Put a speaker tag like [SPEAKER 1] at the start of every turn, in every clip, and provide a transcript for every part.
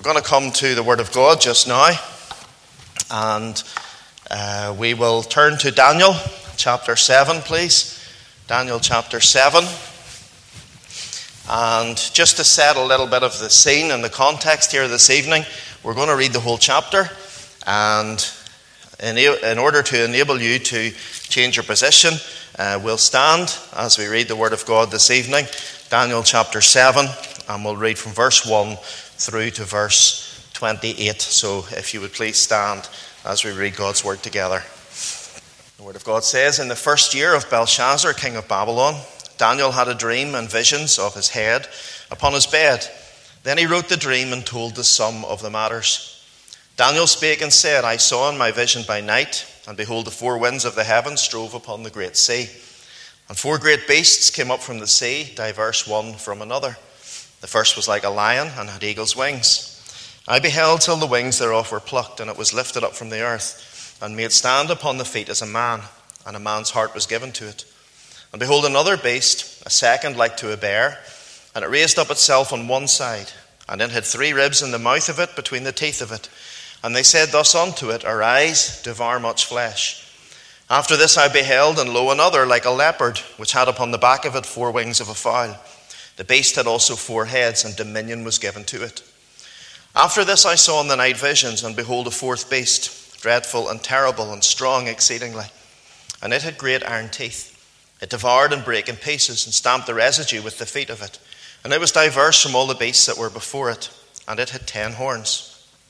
[SPEAKER 1] We're going to come to the Word of God just now, and we will turn to Daniel chapter 7, please. Daniel chapter 7. And just to set a little bit of the scene and the context here this evening, we're going to read the whole chapter, and in order to enable you to change your position, we'll stand as we read the Word of God this evening. Daniel chapter 7, and we'll read from verse 1 through to verse 28. So if you would please stand as we read God's Word together. The Word of God says, "In the first year of Belshazzar, king of Babylon, Daniel had a dream and visions of his head upon his bed. Then he wrote the dream and told the sum of the matters. Daniel spake and said, I saw in my vision by night, and behold, the four winds of the heavens strove upon the great sea. And four great beasts came up from the sea, diverse one from another. The first was like a lion, and had eagle's wings. I beheld till the wings thereof were plucked, and it was lifted up from the earth, and made stand upon the feet as a man, and a man's heart was given to it. And behold, another beast, a second like to a bear, and it raised up itself on one side, and it had three ribs in the mouth of it, between the teeth of it. And they said thus unto it, Arise, devour much flesh. After this I beheld, and lo, another like a leopard, which had upon the back of it four wings of a fowl. The beast had also four heads, and dominion was given to it. After this I saw in the night visions, and behold, a fourth beast, dreadful and terrible and strong exceedingly. And it had great iron teeth. It devoured and brake in pieces, and stamped the residue with the feet of it. And it was diverse from all the beasts that were before it, and it had 10 horns.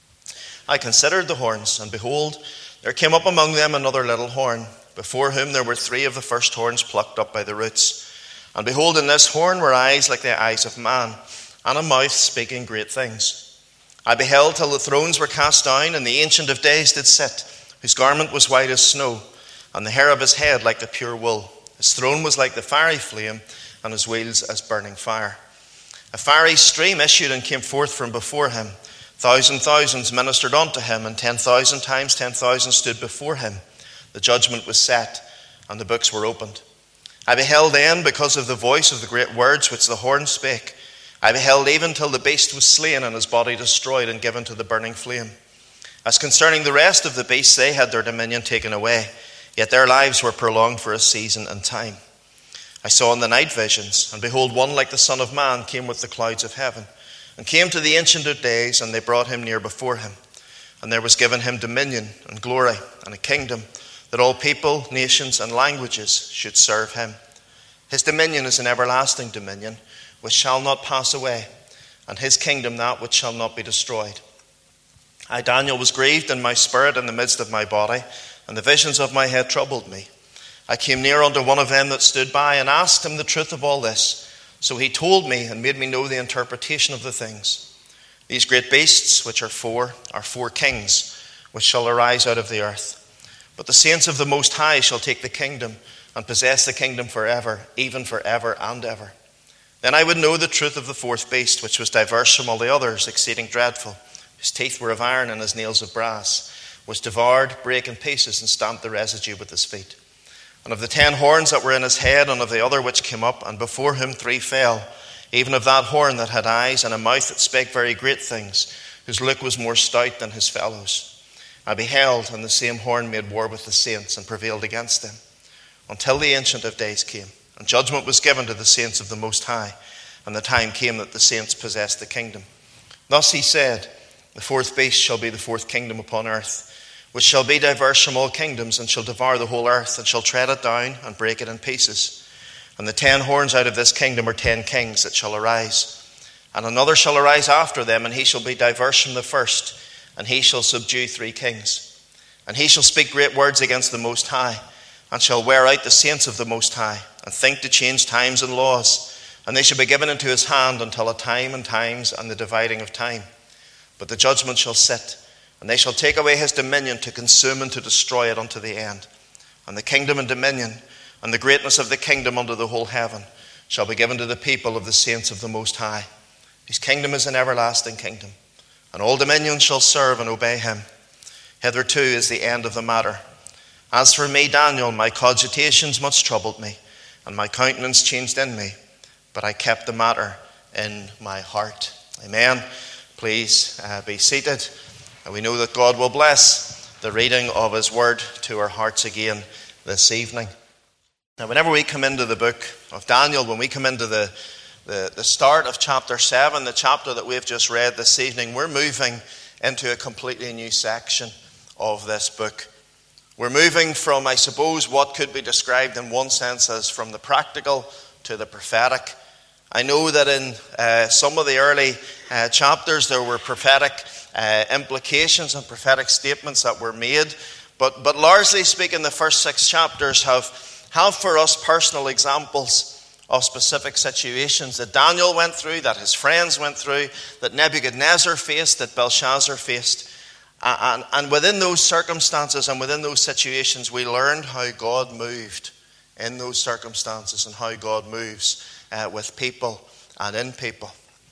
[SPEAKER 1] I considered the horns, and behold, there came up among them another little horn, before whom there were three of the first horns plucked up by the roots. And behold, in this horn were eyes like the eyes of man, and a mouth speaking great things. I beheld till the thrones were cast down, and the Ancient of Days did sit, whose garment was white as snow, and the hair of his head like the pure wool. His throne was like the fiery flame, and his wheels as burning fire. A fiery stream issued and came forth from before him. Thousands ministered unto him, and 10,000 times 10,000 stood before him. The judgment was set, and the books were opened. I beheld then, because of the voice of the great words which the horn spake, I beheld even till the beast was slain, and his body destroyed and given to the burning flame. As concerning the rest of the beasts, they had their dominion taken away, yet their lives were prolonged for a season and time. I saw in the night visions, and behold, one like the Son of Man came with the clouds of heaven, and came to the Ancient of Days, and they brought him near before him. And there was given him dominion and glory and a kingdom, that all people, nations, and languages should serve him. His dominion is an everlasting dominion, which shall not pass away, and his kingdom that which shall not be destroyed. I, Daniel, was grieved in my spirit in the midst of my body, and the visions of my head troubled me. I came near unto one of them that stood by, and asked him the truth of all this. So he told me, and made me know the interpretation of the things. These great beasts, which are four kings, which shall arise out of the earth. But the saints of the Most High shall take the kingdom, and possess the kingdom forever, even forever and ever. Then I would know the truth of the fourth beast, which was diverse from all the others, exceeding dreadful. His teeth were of iron, and his nails of brass, which devoured, brake in pieces, and stamped the residue with his feet. And of the 10 horns that were in his head, and of the other which came up, and before him 3 fell, even of that horn that had eyes, and a mouth that spake very great things, whose look was more stout than his fellows. I beheld, and the same horn made war with the saints, and prevailed against them, until the Ancient of Days came, and judgment was given to the saints of the Most High, and the time came that the saints possessed the kingdom. Thus he said, The fourth beast shall be the fourth kingdom upon earth, which shall be diverse from all kingdoms, and shall devour the whole earth, and shall tread it down, and break it in pieces. And the 10 horns out of this kingdom are 10 kings that shall arise. And another shall arise after them, and he shall be diverse from the first, and he shall subdue 3 kings. And he shall speak great words against the Most High, and shall wear out the saints of the Most High, and think to change times and laws. And they shall be given into his hand until a time and times, and the dividing of time. But the judgment shall sit, and they shall take away his dominion, to consume and to destroy it unto the end. And the kingdom and dominion, and the greatness of the kingdom under the whole heaven, shall be given to the people of the saints of the Most High. His kingdom is an everlasting kingdom, and all dominions shall serve and obey him. Hitherto is the end of the matter. As for me, Daniel, my cogitations much troubled me, and my countenance changed in me, but I kept the matter in my heart. Amen. please be seated. And we know that God will bless the reading of His Word to our hearts again this evening. Now, whenever we come into the book of Daniel, when we come into the start of chapter 7, the chapter that we've just read this evening, we're moving into a completely new section of this book. We're moving from, I suppose, what could be described in one sense as from the practical to the prophetic. I know that in some of the early chapters there were prophetic implications and prophetic statements that were made, but largely speaking, the first 6 chapters have for us personal examples of specific situations that Daniel went through, that his friends went through, that Nebuchadnezzar faced, that Belshazzar faced. And within those circumstances and within those situations, we learned how God moved in those circumstances and how God moves with people and in people.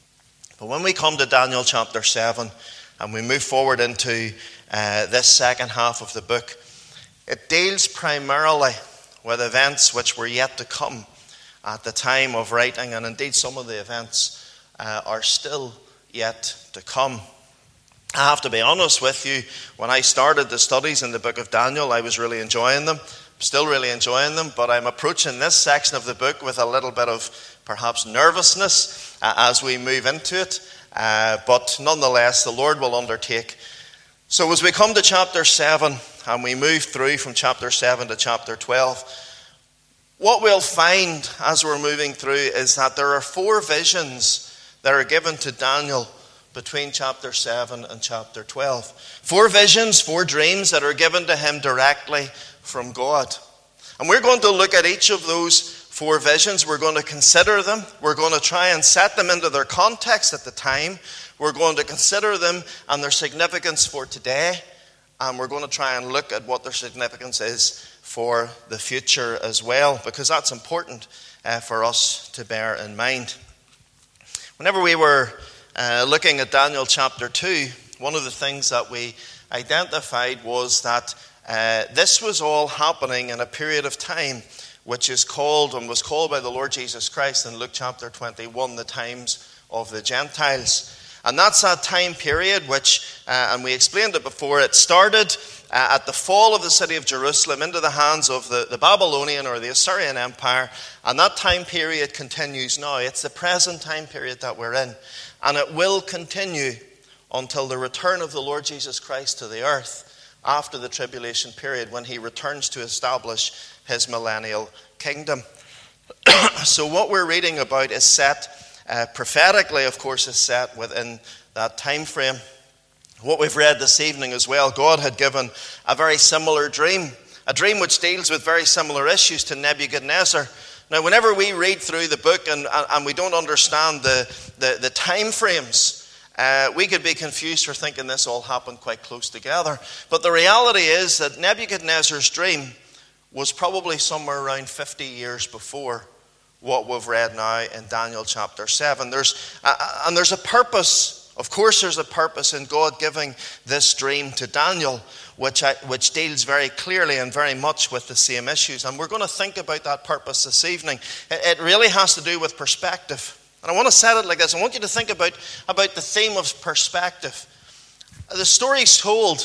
[SPEAKER 1] But when we come to Daniel chapter 7 and we move forward into this second half of the book, it deals primarily with events which were yet to come at the time of writing, and indeed some of the events are still yet to come. I have to be honest with you, when I started the studies in the book of Daniel, I was really enjoying them. I'm still really enjoying them, but I'm approaching this section of the book with a little bit of perhaps nervousness as we move into it. But nonetheless, the Lord will undertake. So as we come to chapter 7 and we move through from chapter 7 to chapter 12, what we'll find as we're moving through is that there are 4 visions that are given to Daniel between chapter 7 and chapter 12. 4 visions, 4 dreams that are given to him directly from God. And we're going to look at each of those 4 visions. We're going to consider them. We're going to try and set them into their context at the time. We're going to consider them and their significance for today. And we're going to try and look at what their significance is for the future as well, because that's important for us to bear in mind. Whenever we were looking at Daniel chapter 2, one of the things that we identified was that this was all happening in a period of time which is called and was called by the Lord Jesus Christ in Luke chapter 21, the times of the Gentiles. And that's that time period which, and we explained it before, it started at the fall of the city of Jerusalem into the hands of the Babylonian or the Assyrian Empire, and that time period continues now. It's the present time period that we're in. And it will continue until the return of the Lord Jesus Christ to the earth after the tribulation period, when he returns to establish his millennial kingdom. So what we're reading about is set prophetically, of course, is set within that time frame. What we've read this evening as well, God had given a very similar dream, a dream which deals with very similar issues to Nebuchadnezzar. Now, whenever we read through the book and we don't understand the time frames, we could be confused for thinking this all happened quite close together. But the reality is that Nebuchadnezzar's dream was probably somewhere around 50 years before what we've read now in Daniel chapter 7. There's a purpose. Of course, there's a purpose in God giving this dream to Daniel, which deals very clearly and very much with the same issues. And we're going to think about that purpose this evening. It really has to do with perspective. And I want to set it like this. I want you to think about the theme of perspective. The story's told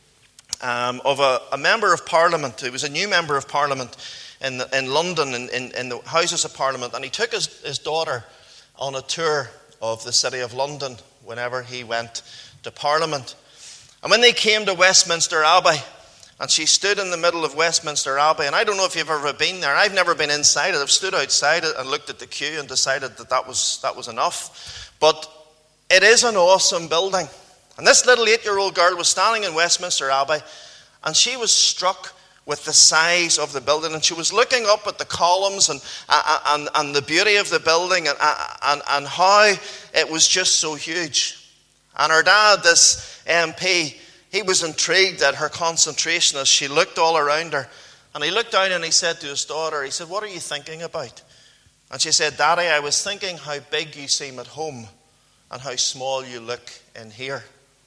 [SPEAKER 1] of a member of Parliament. He was a new member of Parliament in London, in the Houses of Parliament. And he took his daughter on a tour of the city of London whenever he went to Parliament. And when they came to Westminster Abbey, and she stood in the middle of Westminster Abbey, and I don't know if you've ever been there. I've never been inside it. I've stood outside it and looked at the queue and decided that was enough. But it is an awesome building. And this little 8-year-old girl was standing in Westminster Abbey, and she was struck with the size of the building, and she was looking up at the columns and the beauty of the building and how it was just so huge. And her dad, this MP, he was intrigued at her concentration as she looked all around her. And he looked down and he said to his daughter, he said, "What are you thinking about?" And she said, "Daddy, I was thinking how big you seem at home and how small you look in here."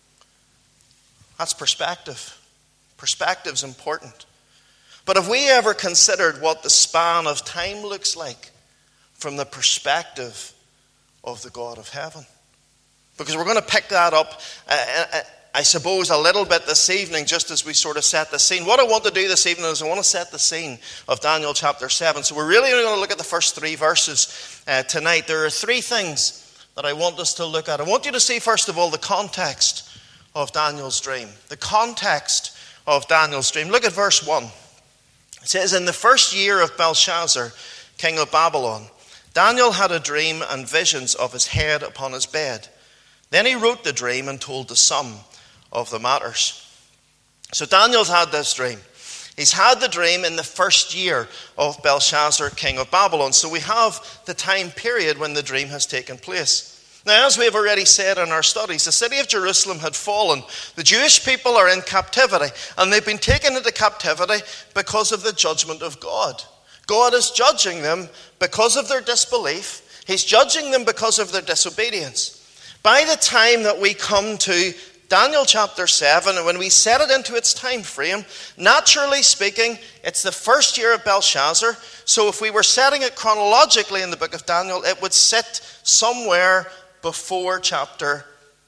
[SPEAKER 1] That's perspective. Perspective's important. But have we ever considered what the span of time looks like from the perspective of the God of heaven? Because we're going to pick that up, I suppose, a little bit this evening, just as we sort of set the scene. What I want to do this evening is I want to set the scene of Daniel chapter 7. So we're really only going to look at the first 3 verses tonight. There are 3 things that I want us to look at. I want you to see, first of all, the context of Daniel's dream. The context of Daniel's dream. Look at verse 1. It says, "In the first year of Belshazzar, king of Babylon, Daniel had a dream and visions of his head upon his bed. Then he wrote the dream and told the sum of the matters." So Daniel's had this dream. He's had the dream in the first year of Belshazzar, king of Babylon. So we have the time period when the dream has taken place. Now, as we have already said in our studies, the city of Jerusalem had fallen. The Jewish people are in captivity, and they've been taken into captivity because of the judgment of God. God is judging them because of their disbelief. He's judging them because of their disobedience. By the time that we come to Daniel chapter 7, and when we set it into its time frame, naturally speaking, it's the first year of Belshazzar. So if we were setting it chronologically in the book of Daniel, it would sit somewhere before chapter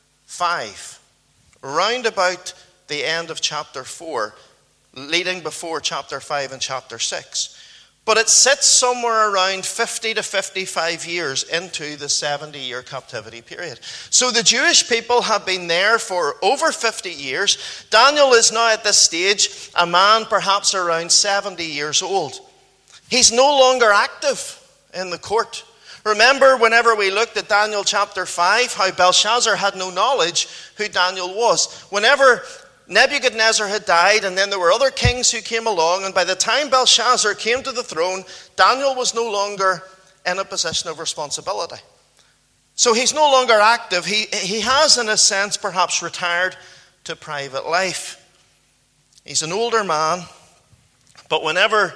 [SPEAKER 1] 5, round about the end of chapter 4, leading before chapter 5 and chapter 6. But it sits somewhere around 50 to 55 years into the 70-year captivity period. So the Jewish people have been there for over 50 years. Daniel is now at this stage a man perhaps around 70 years old. He's no longer active in the court. Remember, whenever we looked at Daniel chapter 5, how Belshazzar had no knowledge who Daniel was. Whenever Nebuchadnezzar had died, and then there were other kings who came along, and by the time Belshazzar came to the throne, Daniel was no longer in a position of responsibility. So he's no longer active. He has, in a sense, perhaps retired to private life. He's an older man, but whenever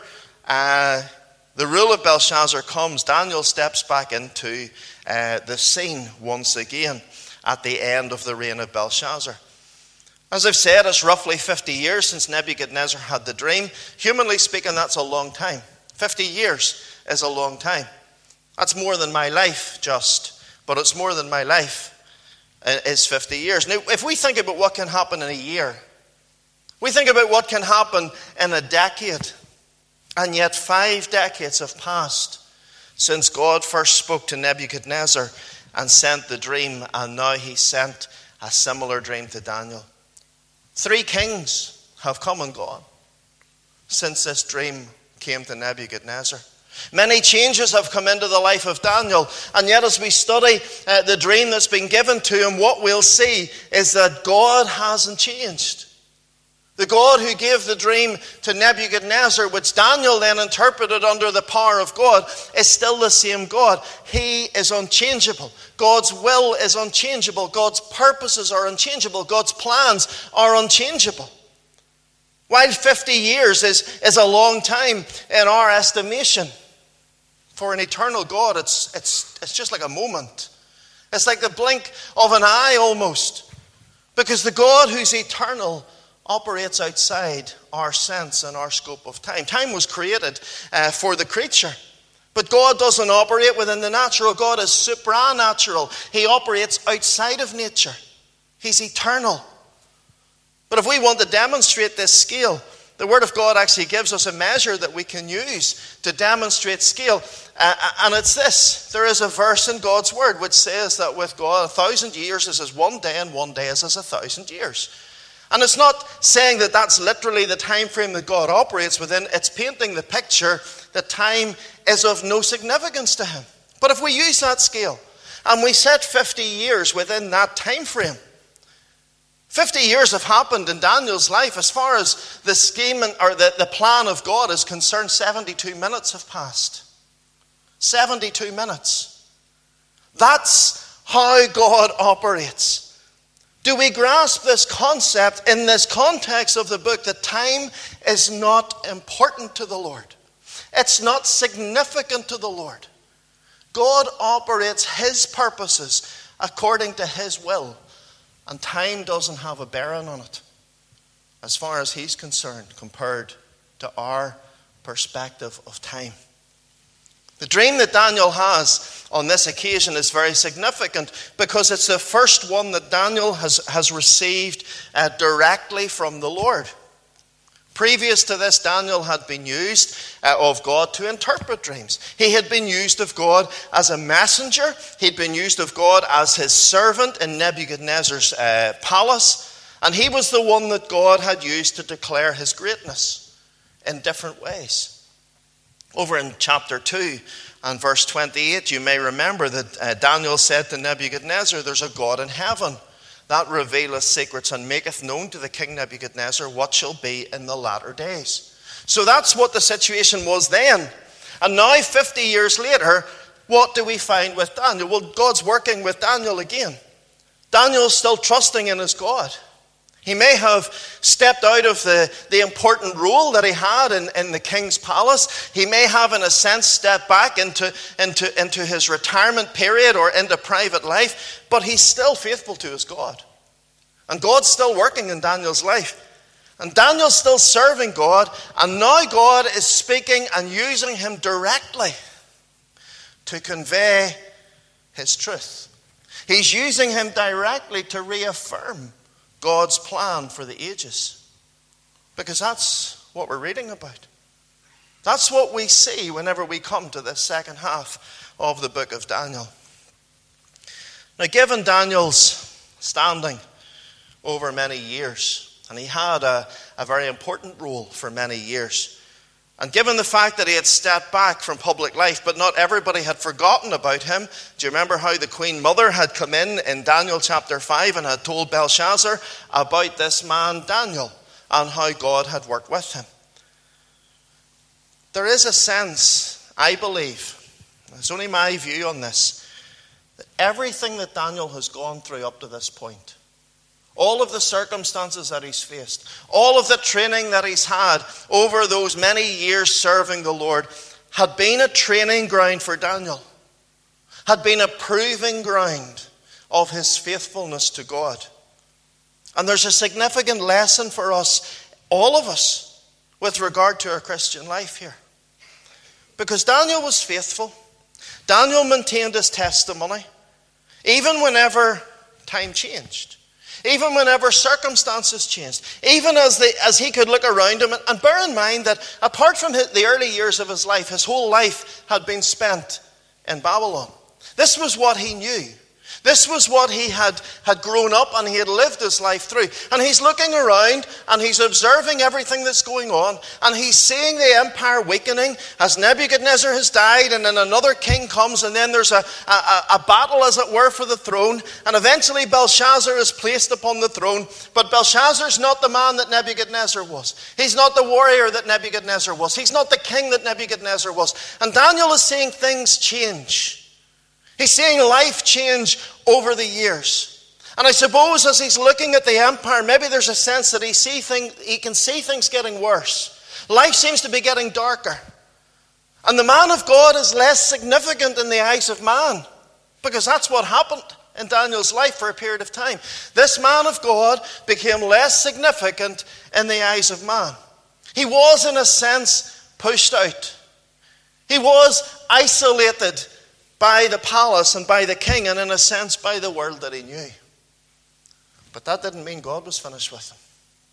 [SPEAKER 1] the rule of Belshazzar comes, Daniel steps back into the scene once again at the end of the reign of Belshazzar. As I've said, it's roughly 50 years since Nebuchadnezzar had the dream. Humanly speaking, that's a long time. 50 years is a long time. That's more than my life, but it's more than my life is 50 years. Now, if we think about what can happen in a year, we think about what can happen in a decade, and yet 5 decades have passed since God first spoke to Nebuchadnezzar and sent the dream, and now he sent a similar dream to Daniel. 3 kings have come and gone since this dream came to Nebuchadnezzar. Many changes have come into the life of Daniel, and yet as we study the dream that's been given to him, what we'll see is that God hasn't changed. The God who gave the dream to Nebuchadnezzar, which Daniel then interpreted under the power of God, is still the same God. He is unchangeable. God's will is unchangeable. God's purposes are unchangeable. God's plans are unchangeable. While 50 years is a long time in our estimation, for an eternal God, it's just like a moment. It's like the blink of an eye almost. Because the God who's eternal operates outside our sense and our scope of time. Time was created for the creature. But God doesn't operate within the natural. God is supernatural. He operates outside of nature. He's eternal. But if we want to demonstrate this scale, the Word of God actually gives us a measure that we can use to demonstrate scale. And it's this. There is a verse in God's Word which says that with God, 1,000 years is as one day, and one day is as 1,000 years. And it's not saying that that's literally the time frame that God operates within. It's painting the picture that time is of no significance to him. But if we use that scale and we set 50 years within that time frame, 50 years have happened in Daniel's life. As far as the scheme or the plan of God is concerned, 72 minutes have passed. 72 minutes. That's how God operates. Do we grasp this concept in this context of the book that time is not important to the Lord? It's not significant to the Lord. God operates his purposes according to his will, and time doesn't have a bearing on it as far as he's concerned compared to our perspective of time. The dream that Daniel has on this occasion is very significant because it's the first one that Daniel has received directly from the Lord. Previous to this, Daniel had been used of God to interpret dreams. He had been used of God as a messenger. He'd been used of God as his servant in Nebuchadnezzar's palace. And he was the one that God had used to declare his greatness in different ways. Over in chapter 2 and verse 28, you may remember that Daniel said to Nebuchadnezzar, "There's a God in heaven that revealeth secrets and maketh known to the king Nebuchadnezzar what shall be in the latter days." So that's what the situation was then. And now, 50 years later, what do we find with Daniel? Well, God's working with Daniel again. Daniel's still trusting in his God. He may have stepped out of the important role that he had in the king's palace. He may have, in a sense, stepped back into his retirement period or into private life, but he's still faithful to his God. And God's still working in Daniel's life. And Daniel's still serving God, and now God is speaking and using him directly to convey his truth. He's using him directly to reaffirm God's plan for the ages. Because that's what we're reading about. That's what we see whenever we come to this second half of the book of Daniel. Now, given Daniel's standing over many years, and he had a very important role for many years, and given the fact that he had stepped back from public life, but not everybody had forgotten about him. Do you remember how the Queen Mother had come in Daniel chapter 5 and had told Belshazzar about this man Daniel and how God had worked with him? There is a sense, I believe, it's only my view on this, that everything that Daniel has gone through up to this point, all of the circumstances that he's faced, all of the training that he's had over those many years serving the Lord, had been a training ground for Daniel, had been a proving ground of his faithfulness to God. And there's a significant lesson for us, all of us, with regard to our Christian life here. Because Daniel was faithful. Daniel maintained his testimony, even whenever time changed. Even whenever circumstances changed, even as he could look around him, and bear in mind that apart from the early years of his life, his whole life had been spent in Babylon. This was what he knew. This was what he had grown up and he had lived his life through. And he's looking around and he's observing everything that's going on. And he's seeing the empire weakening as Nebuchadnezzar has died and then another king comes and then there's a battle, as it were, for the throne. And eventually Belshazzar is placed upon the throne. But Belshazzar's not the man that Nebuchadnezzar was. He's not the warrior that Nebuchadnezzar was. He's not the king that Nebuchadnezzar was. And Daniel is seeing things change. He's seeing life change over the years. And I suppose as he's looking at the empire, maybe there's a sense that he can see things getting worse. Life seems to be getting darker. And the man of God is less significant in the eyes of man, because that's what happened in Daniel's life for a period of time. This man of God became less significant in the eyes of man. He was, in a sense, pushed out. He was isolated by the palace and by the king, and in a sense by the world that he knew. But that didn't mean God was finished with him.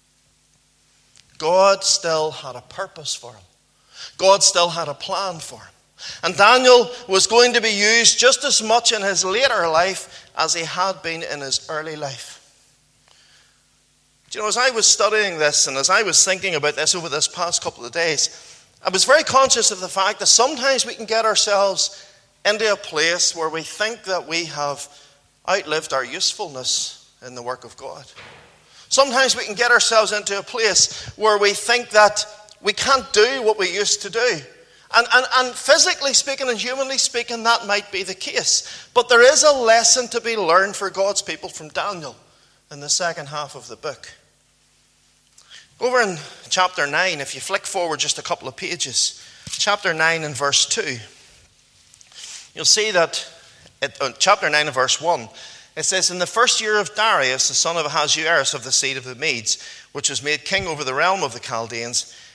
[SPEAKER 1] God still had a purpose for him. God still had a plan for him. And Daniel was going to be used just as much in his later life as he had been in his early life. Do you know, as I was studying this and as I was thinking about this over this past couple of days, I was very conscious of the fact that sometimes we can get ourselves into a place where we think that we have outlived our usefulness in the work of God. Sometimes we can get ourselves into a place where we think that we can't do what we used to do. And physically speaking and humanly speaking, that might be the case. But there is a lesson to be learned for God's people from Daniel in the second half of the book. Over in chapter 9, if you flick forward just a couple of pages, chapter 9 and verse 2, you'll see that chapter 9 and verse 1, it says, "In the first year of Darius, the son of Ahasuerus of the seed of the Medes, which was made king over the realm of the Chaldeans,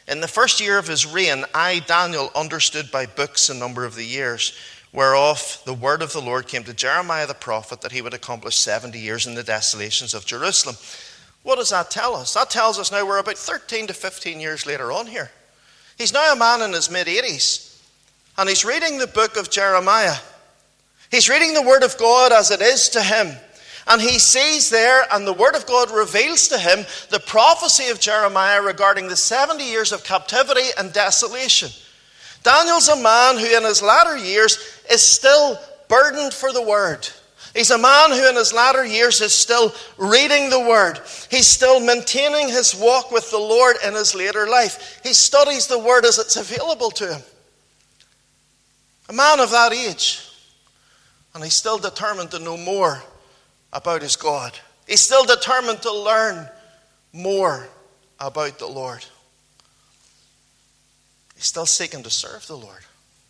[SPEAKER 1] In the first year of his reign, I, Daniel, understood by books the number of the years, whereof the word of the Lord came to Jeremiah the prophet, that he would accomplish 70 years in the desolations of Jerusalem. What does that tell us? That tells us now we're about 13 to 15 years later on here. He's now a man in his mid-80s, and he's reading the book of Jeremiah. He's reading the word of God as it is to him. And he sees there, and the word of God reveals to him the prophecy of Jeremiah regarding the 70 years of captivity and desolation. Daniel's a man who in his latter years is still burdened for the word. He's a man who in his latter years is still reading the word. He's still maintaining his walk with the Lord in his later life. He studies the word as it's available to him. A man of that age. And he's still determined to know more about his God. He's still determined to learn more about the Lord. He's still seeking to serve the Lord.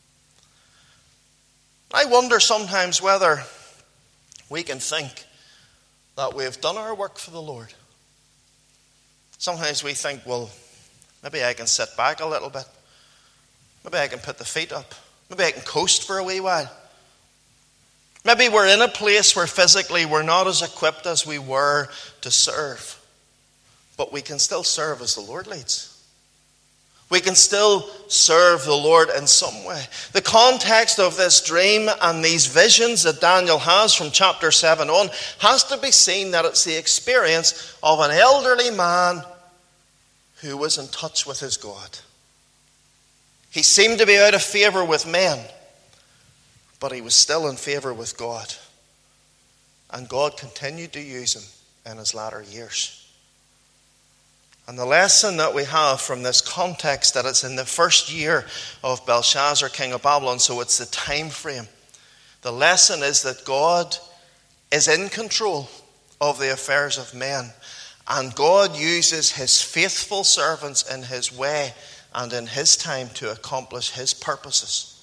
[SPEAKER 1] I wonder sometimes whether we can think that we have done our work for the Lord. Sometimes we think, well, maybe I can sit back a little bit. Maybe I can put the feet up. Maybe I can coast for a wee while. Maybe we're in a place where physically we're not as equipped as we were to serve. But we can still serve as the Lord leads. We can still serve the Lord in some way. The context of this dream and these visions that Daniel has from chapter 7 on has to be seen that it's the experience of an elderly man who was in touch with his God. He seemed to be out of favor with men, but he was still in favor with God. And God continued to use him in his latter years. And the lesson that we have from this context, that it's in the first year of Belshazzar, king of Babylon, so it's the time frame. The lesson is that God is in control of the affairs of men. And God uses his faithful servants in his way and in his time to accomplish his purposes.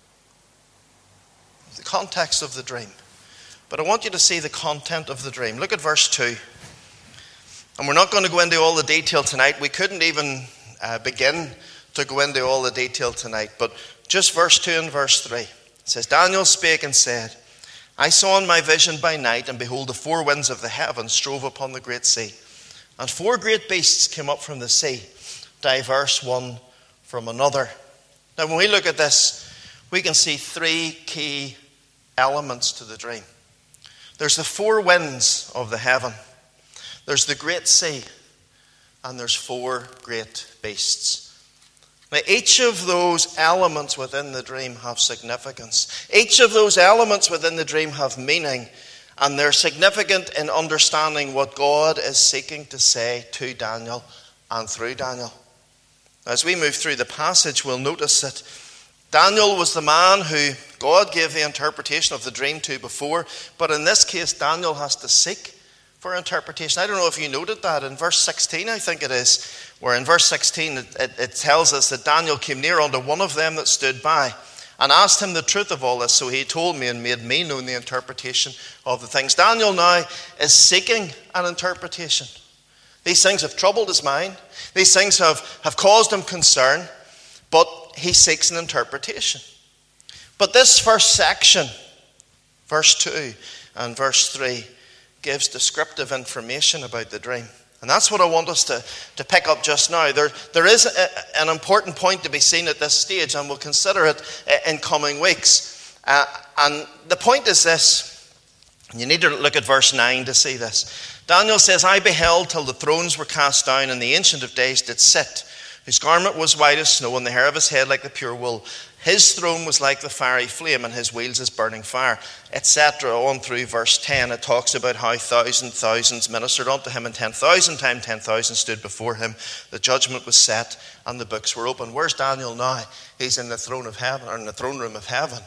[SPEAKER 1] The context of the dream. But I want you to see the content of the dream. Look at verse 2. And we're not going to go into all the detail tonight. We couldn't even begin to go into all the detail tonight. But just verse 2 and verse 3. It says, Daniel spake and said, I saw in my vision by night, and behold, the four winds of the heavens strove upon the great sea. And four great beasts came up from the sea, diverse one from another. Now when we look at this, we can see three key elements to the dream. There's the four winds of the heaven. There's the great sea, and there's four great beasts. Now, each of those elements within the dream have significance. Each of those elements within the dream have meaning, and they're significant in understanding what God is seeking to say to Daniel and through Daniel. As we move through the passage, we'll notice that Daniel was the man who God gave the interpretation of the dream to before, but in this case, Daniel has to seek for interpretation. I don't know if you noted that in verse 16, I think it is, where in verse 16 it tells us that Daniel came near unto one of them that stood by and asked him the truth of all this. So he told me and made me known the interpretation of the things. Daniel now is seeking an interpretation. These things have troubled his mind. These things have caused him concern, but he seeks an interpretation. But this first section, verse 2 and verse 3, gives descriptive information about the dream. And that's what I want us to pick up just now. There is an important point to be seen at this stage, and we'll consider it in coming weeks. And the point is this. You need to look at verse 9 to see this. Daniel says, I beheld till the thrones were cast down, and the Ancient of Days did sit, whose garment was white as snow, and the hair of his head like the pure wool. His throne was like the fiery flame, and his wheels as burning fire, etc. On through verse 10, it talks about how thousands ministered unto him, and 10,000 times 10,000 stood before him. The judgment was set, and the books were opened. Where's Daniel now? He's in the throne of heaven, or in the throne room of heaven.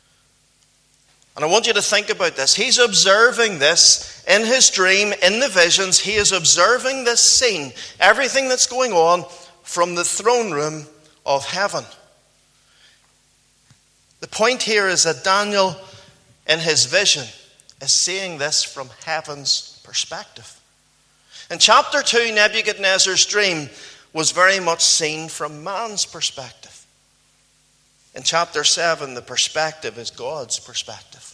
[SPEAKER 1] And I want you to think about this. He's observing this in his dream, in the visions. He is observing this scene, everything that's going on from the throne room of heaven. The point here is that Daniel, in his vision, is seeing this from heaven's perspective. In chapter 2, Nebuchadnezzar's dream was very much seen from man's perspective. In chapter 7, the perspective is God's perspective.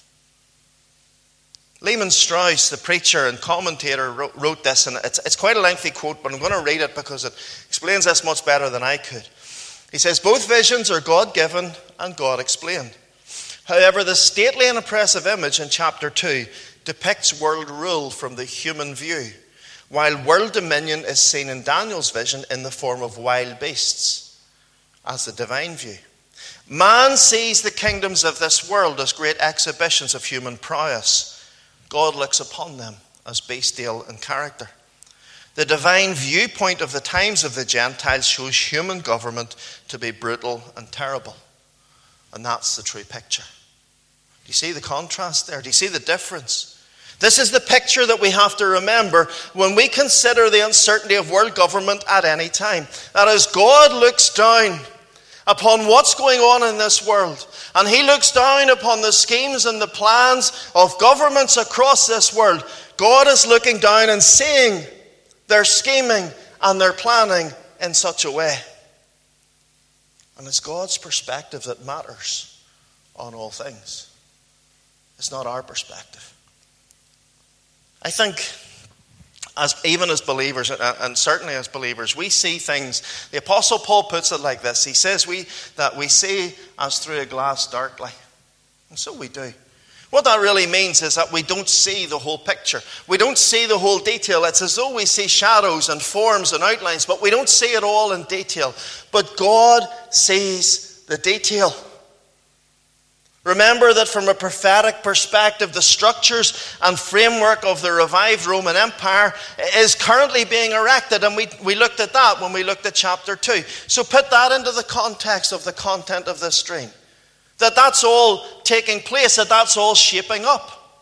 [SPEAKER 1] Lehman Strauss, the preacher and commentator, wrote this, and it's quite a lengthy quote, but I'm going to read it because it explains this much better than I could. He says, both visions are God-given and God-explained. However, the stately and oppressive image in chapter 2 depicts world rule from the human view, while world dominion is seen in Daniel's vision in the form of wild beasts as the divine view. Man sees the kingdoms of this world as great exhibitions of human prowess. God looks upon them as bestial in character. The divine viewpoint of the times of the Gentiles shows human government to be brutal and terrible. And that's the true picture. Do you see the contrast there? Do you see the difference? This is the picture that we have to remember when we consider the uncertainty of world government at any time. That is, God looks down upon what's going on in this world. And he looks down upon the schemes and the plans of governments across this world. God is looking down and seeing their scheming and their planning in such a way. And it's God's perspective that matters on all things. It's not our perspective. I think even as believers, and certainly as believers, we see things. The Apostle Paul puts it like this. He says that we see as through a glass darkly. And so we do. What that really means is that we don't see the whole picture. We don't see the whole detail. It's as though we see shadows and forms and outlines, but we don't see it all in detail. But God sees the detail. Remember that from a prophetic perspective, the structures and framework of the revived Roman Empire is currently being erected. And we looked at that when we looked at chapter 2. So put that into the context of the content of this dream. That's all taking place, that's all shaping up.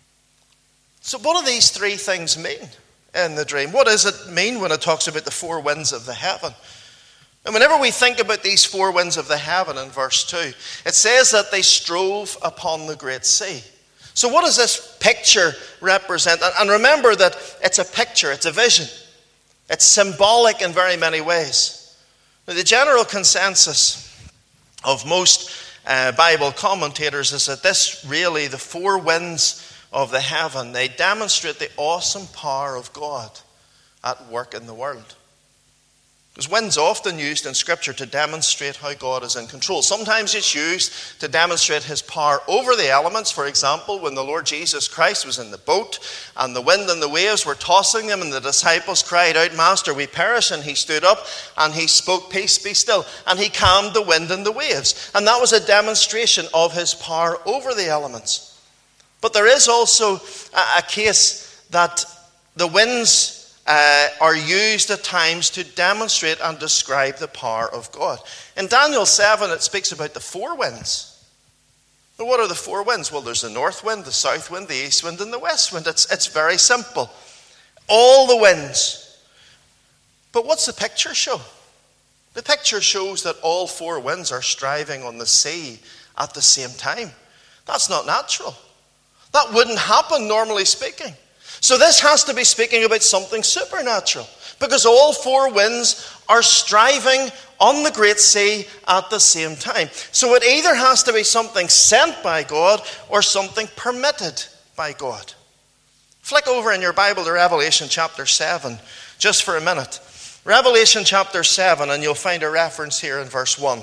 [SPEAKER 1] So what do these three things mean in the dream? What does it mean when it talks about the four winds of the heaven? And whenever we think about these four winds of the heaven in verse 2, it says that they strove upon the great sea. So what does this picture represent? And remember that it's a picture, it's a vision. It's symbolic in very many ways. Now, the general consensus of most Bible commentators is that this really, the four winds of the heaven, they demonstrate the awesome power of God at work in the world. Because wind's often used in Scripture to demonstrate how God is in control. Sometimes it's used to demonstrate his power over the elements. For example, when the Lord Jesus Christ was in the boat and the wind and the waves were tossing him and the disciples cried out, "Master, we perish," and he stood up and he spoke, "Peace, be still," and he calmed the wind and the waves. And that was a demonstration of his power over the elements. But there is also a case that the winds are used at times to demonstrate and describe the power of God. In Daniel 7, it speaks about the four winds. Now, what are the four winds? Well, there's the north wind, the south wind, the east wind, and the west wind. It's very simple. All the winds. But what's the picture show? The picture shows that all four winds are striving on the sea at the same time. That's not natural. That wouldn't happen, normally speaking. So this has to be speaking about something supernatural, because all four winds are striving on the great sea at the same time. So it either has to be something sent by God or something permitted by God. Flick over in your Bible to Revelation chapter 7, just for a minute. Revelation chapter 7, and you'll find a reference here in verse 1. It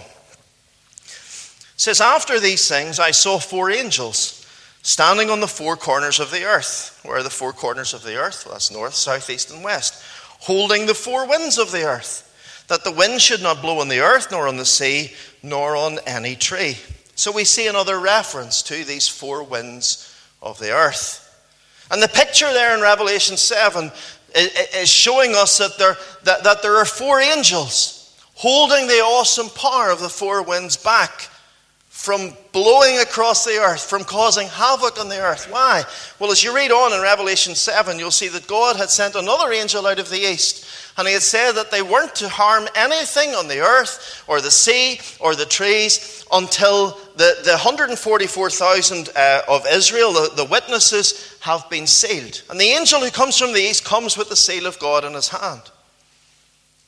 [SPEAKER 1] says, "After these things I saw four angels standing on the four corners of the earth." Where are the four corners of the earth? Well, that's north, south, east, and west. "Holding the four winds of the earth, that the wind should not blow on the earth, nor on the sea, nor on any tree." So we see another reference to these four winds of the earth. And the picture there in Revelation 7 is showing us that there are four angels holding the awesome power of the four winds back from blowing across the earth, from causing havoc on the earth. Why? Well, as you read on in Revelation 7, you'll see that God had sent another angel out of the east, and he had said that they weren't to harm anything on the earth or the sea or the trees until the 144,000 of Israel, the witnesses, have been sealed. And the angel who comes from the east comes with the seal of God in his hand.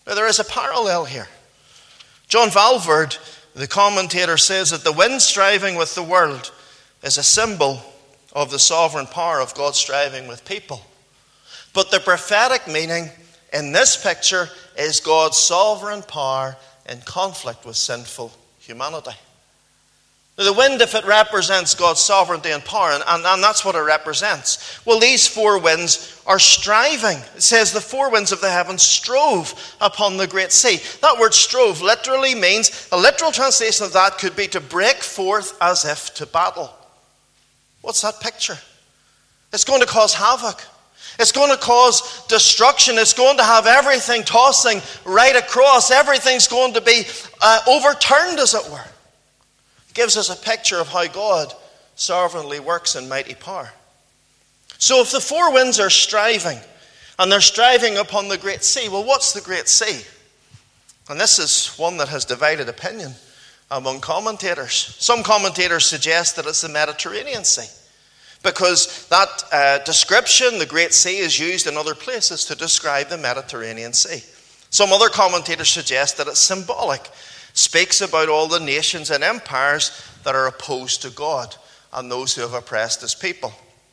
[SPEAKER 1] Now, there is a parallel here. John Valverde, the commentator, says that the wind striving with the world is a symbol of the sovereign power of God striving with people. But the prophetic meaning in this picture is God's sovereign power in conflict with sinful humanity. Now, the wind, if it represents God's sovereignty and power, and that's what it represents, well, these four winds are striving. It says the four winds of the heavens strove upon the great sea. That word strove literally means, a literal translation of that could be to break forth as if to battle. What's that picture? It's going to cause havoc. It's going to cause destruction. It's going to have everything tossing right across. Everything's going to be overturned, as it were. It gives us a picture of how God sovereignly works in mighty power. So if the four winds are striving, and they're striving upon the great sea, well, what's the great sea? And this is one that has divided opinion among commentators. Some commentators suggest that it's the Mediterranean Sea, because that description, the Great Sea, is used in other places to describe the Mediterranean Sea. Some other commentators suggest that it's symbolic, speaks about all the nations and empires that are opposed to God and those who have oppressed his people.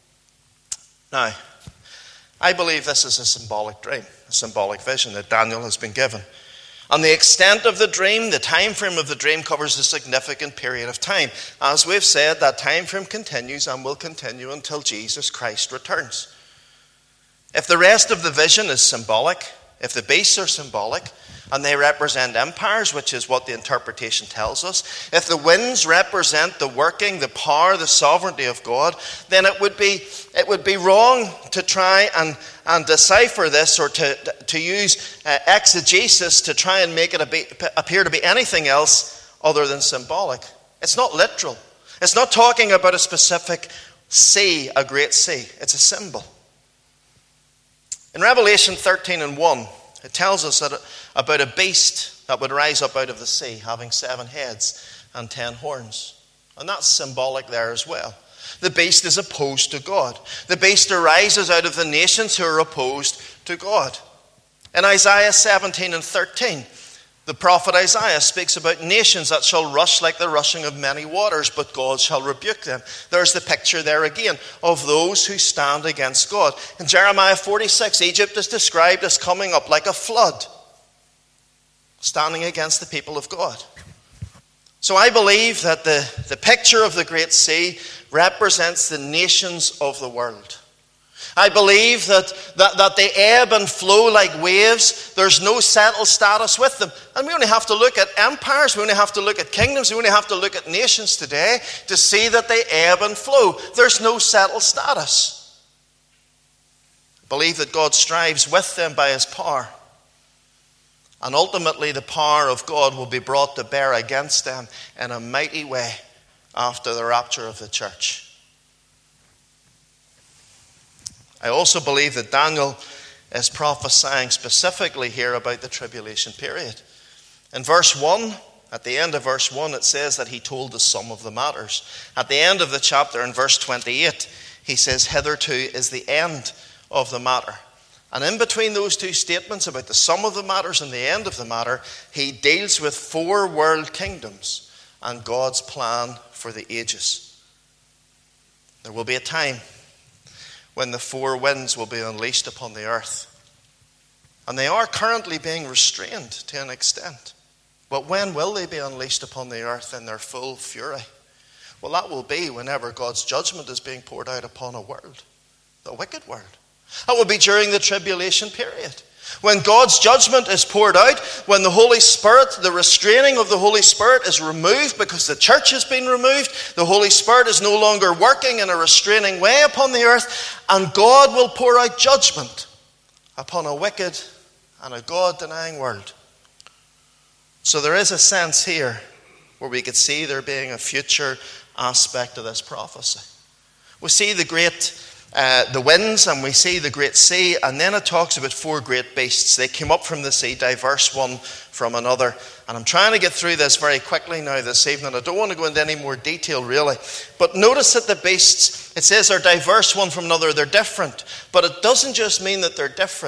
[SPEAKER 1] Now, I believe this is a symbolic dream, a symbolic vision that Daniel has been given. And the extent of the dream, the time frame of the dream, covers a significant period of time. As we've said, that time frame continues and will continue until Jesus Christ returns. If the rest of the vision is symbolic, if the beasts are symbolic, and they represent empires, which is what the interpretation tells us, if the winds represent the working, the power, the sovereignty of God, then it would be wrong to try and decipher this, or to use exegesis to try and make it appear to be anything else other than symbolic. It's not literal. It's not talking about a specific sea, a great sea. It's a symbol. In Revelation 13:1, it tells us about a beast that would rise up out of the sea, having 7 heads and 10 horns. And that's symbolic there as well. The beast is opposed to God. The beast arises out of the nations who are opposed to God. In Isaiah 17:13, the prophet Isaiah speaks about nations that shall rush like the rushing of many waters, but God shall rebuke them. There's the picture there again of those who stand against God. In Jeremiah 46, Egypt is described as coming up like a flood, standing against the people of God. So I believe that the picture of the Great Sea represents the nations of the world. I believe that they ebb and flow like waves. There's no settled status with them. And we only have to look at empires, we only have to look at kingdoms, we only have to look at nations today to see that they ebb and flow. There's no settled status. I believe that God strives with them by his power. And ultimately the power of God will be brought to bear against them in a mighty way after the rapture of the church. I also believe that Daniel is prophesying specifically here about the tribulation period. In verse 1, at the end of verse 1, it says that he told us some of the matters. At the end of the chapter, in verse 28, he says, hitherto is the end of the matter. And in between those two statements about the sum of the matters and the end of the matter, he deals with 4 world kingdoms and God's plan for the ages. There will be a time when the 4 winds will be unleashed upon the earth. And they are currently being restrained to an extent. But when will they be unleashed upon the earth in their full fury? Well, that will be whenever God's judgment is being poured out upon a world, the wicked world. That will be during the tribulation period. When God's judgment is poured out, when the Holy Spirit, the restraining of the Holy Spirit is removed because the church has been removed, the Holy Spirit is no longer working in a restraining way upon the earth, and God will pour out judgment upon a wicked and a God-denying world. So there is a sense here where we could see there being a future aspect of this prophecy. We see the winds, and we see the great sea, and then it talks about 4 great beasts. They came up from the sea, diverse one from another. And I'm trying to get through this very quickly now this evening. I don't want to go into any more detail really. But notice that the beasts, it says, are diverse one from another. They're different. But it doesn't just mean that they're different.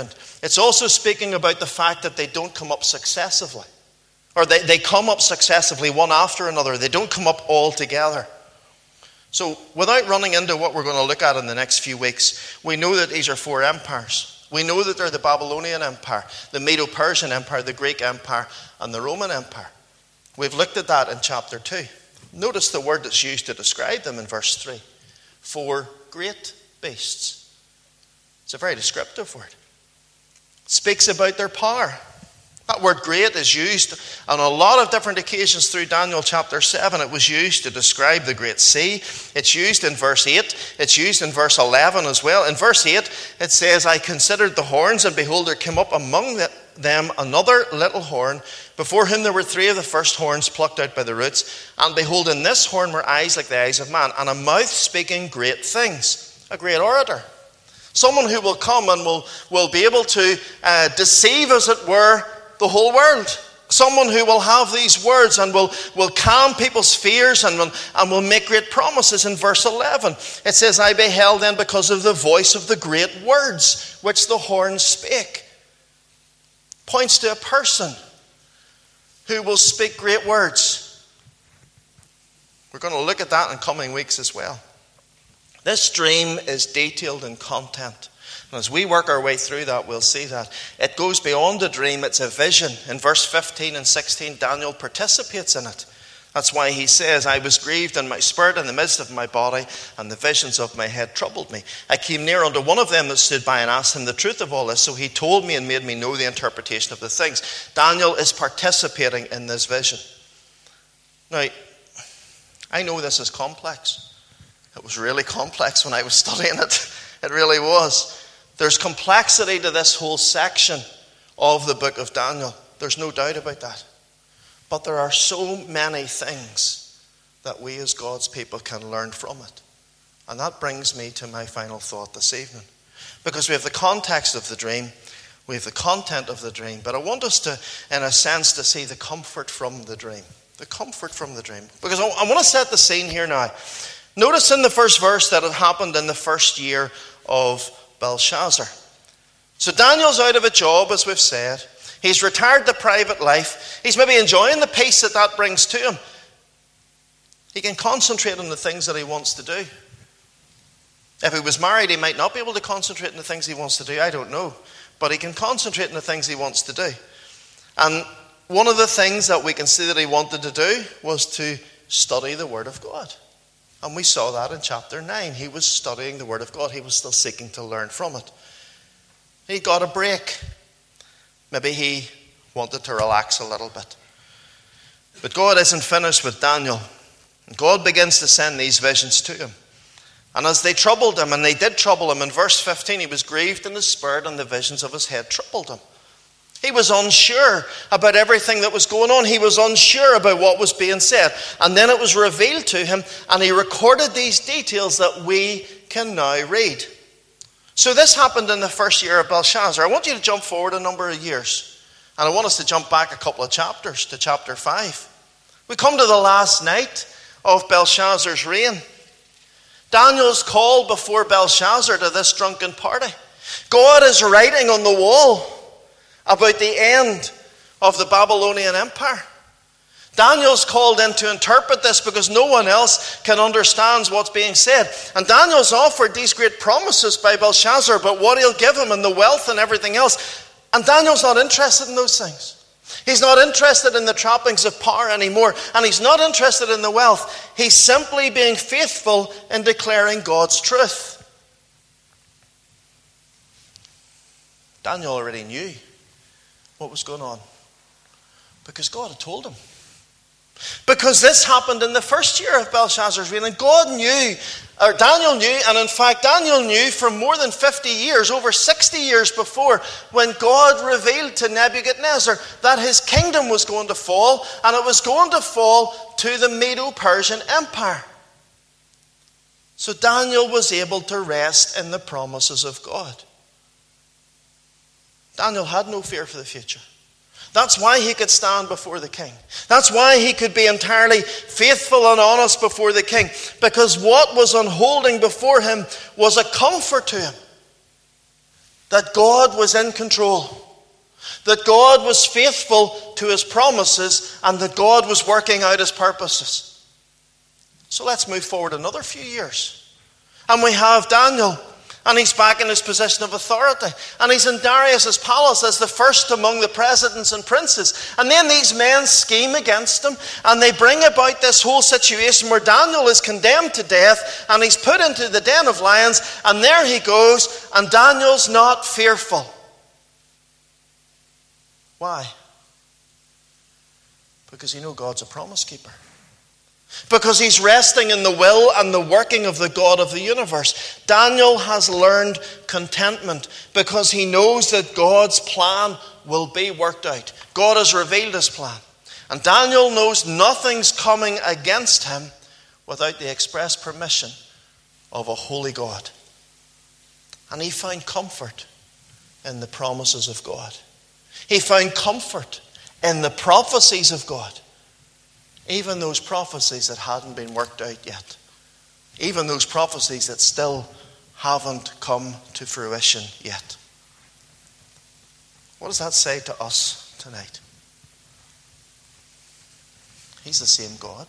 [SPEAKER 1] It's also speaking about the fact that they don't come up successively. Or they come up successively one after another. They don't come up all together. So without running into what we're going to look at in the next few weeks, we know that these are 4 empires. We know that they're the Babylonian Empire, the Medo-Persian Empire, the Greek Empire, and the Roman Empire. We've looked at that in chapter 2. Notice the word that's used to describe them in verse 3. 4 great beasts. It's a very descriptive word. It speaks about their power. That word great is used on a lot of different occasions through Daniel chapter 7. It was used to describe the great sea. It's used in verse 8. It's used in verse 11 as well. In verse 8, it says, I considered the horns, and behold, there came up among them another little horn, before whom there were 3 of the first horns plucked out by the roots. And behold, in this horn were eyes like the eyes of man, and a mouth speaking great things. A great orator. Someone who will come and will be able to deceive, as it were, the whole world. Someone who will have these words and will calm people's fears and will make great promises. In verse 11, it says, I beheld then because of the voice of the great words which the horns spake. Points to a person who will speak great words. We're going to look at that in coming weeks as well. This dream is detailed in content. And as we work our way through that, we'll see that it goes beyond a dream. It's a vision. In verse 15 and 16, Daniel participates in it. That's why he says, I was grieved in my spirit in the midst of my body, and the visions of my head troubled me. I came near unto one of them that stood by and asked him the truth of all this. So he told me and made me know the interpretation of the things. Daniel is participating in this vision. Now, I know this is complex. It was really complex when I was studying it. It really was. There's complexity to this whole section of the book of Daniel. There's no doubt about that. But there are so many things that we as God's people can learn from it. And that brings me to my final thought this evening. Because we have the context of the dream, we have the content of the dream, but I want us to, in a sense, to see the comfort from the dream. The comfort from the dream. Because I want to set the scene here now. Notice in the first verse that it happened in the first year of Belshazzar. So Daniel's out of a job, as we've said. He's retired to private life. He's maybe enjoying the peace that brings to him. He can concentrate on the things that he wants to do. If he was married, he might not be able to concentrate on the things he wants to do. I don't know. But he can concentrate on the things he wants to do. And one of the things that we can see that he wanted to do was to study the Word of God. And we saw that in chapter 9. He was studying the Word of God. He was still seeking to learn from it. He got a break. Maybe he wanted to relax a little bit. But God isn't finished with Daniel. God begins to send these visions to him. And as they troubled him, and they did trouble him, in verse 15, he was grieved in his spirit, and the visions of his head troubled him. He was unsure about everything that was going on. He was unsure about what was being said. And then it was revealed to him, and he recorded these details that we can now read. So this happened in the first year of Belshazzar. I want you to jump forward a number of years. And I want us to jump back a couple of chapters to chapter 5. We come to the last night of Belshazzar's reign. Daniel's called before Belshazzar to this drunken party. God is writing on the wall about the end of the Babylonian Empire. Daniel's called in to interpret this because no one else can understand what's being said. And Daniel's offered these great promises by Belshazzar about what he'll give him and the wealth and everything else. And Daniel's not interested in those things. He's not interested in the trappings of power anymore. And he's not interested in the wealth. He's simply being faithful in declaring God's truth. Daniel already knew what was going on because God had told him. Because this happened in the first year of Belshazzar's reign, and God knew, or Daniel knew, and in fact Daniel knew for more than 50 years, over 60 years before, when God revealed to Nebuchadnezzar that his kingdom was going to fall, and it was going to fall to the Medo-Persian Empire. So Daniel was able to rest in the promises of God. Daniel had no fear for the future. That's why he could stand before the king. That's why he could be entirely faithful and honest before the king. Because what was unfolding before him was a comfort to him. that God was in control, that God was faithful to his promises, and that God was working out his purposes. So let's move forward another few years. And we have Daniel, and he's back in his position of authority. And he's in Darius' palace as the first among the presidents and princes. And then these men scheme against him, and they bring about this whole situation where Daniel is condemned to death, and he's put into the den of lions, and there he goes, and Daniel's not fearful. Why? Because God's a promise keeper. Because he's resting in the will and the working of the God of the universe. Daniel has learned contentment because he knows that God's plan will be worked out. God has revealed his plan. And Daniel knows nothing's coming against him without the express permission of a holy God. And he found comfort in the promises of God. He found comfort in the prophecies of God. Even those prophecies that hadn't been worked out yet. Even those prophecies that still haven't come to fruition yet. What does that say to us tonight? He's the same God.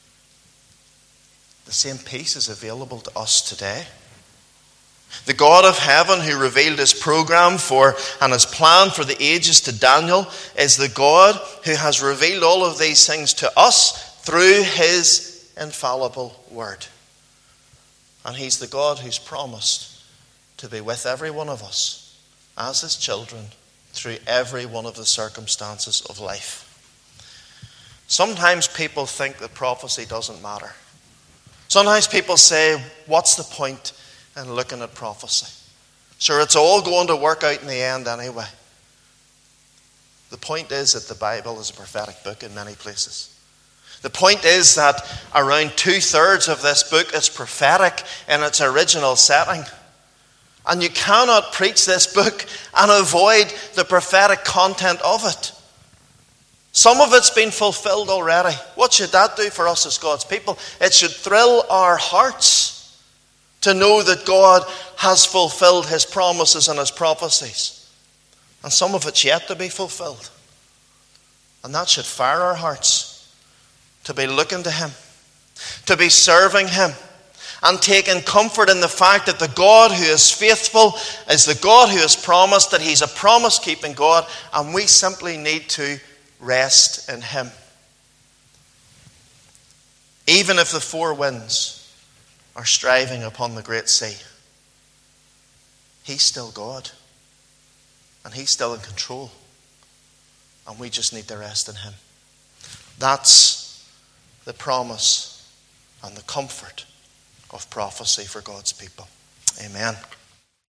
[SPEAKER 1] The same peace is available to us today. The God of heaven who revealed his program for and his plan for the ages to Daniel is the God who has revealed all of these things to us through his infallible word. And he's the God who's promised to be with every one of us as his children through every one of the circumstances of life. Sometimes people think that prophecy doesn't matter. Sometimes people say, what's the point in looking at prophecy? Sure, it's all going to work out in the end anyway. The point is that the Bible is a prophetic book in many places. The point is that around 2/3 of this book is prophetic in its original setting. And you cannot preach this book and avoid the prophetic content of it. Some of it's been fulfilled already. What should that do for us as God's people? It should thrill our hearts to know that God has fulfilled his promises and his prophecies. And some of it's yet to be fulfilled. And that should fire our hearts to be looking to him, to be serving him, and taking comfort in the fact that the God who is faithful is the God who has promised, that he's a promise-keeping God, and we simply need to rest in him. Even if the four winds are striving upon the great sea, he's still God, and he's still in control, and we just need to rest in him. That's the promise and the comfort of prophecy for God's people. Amen.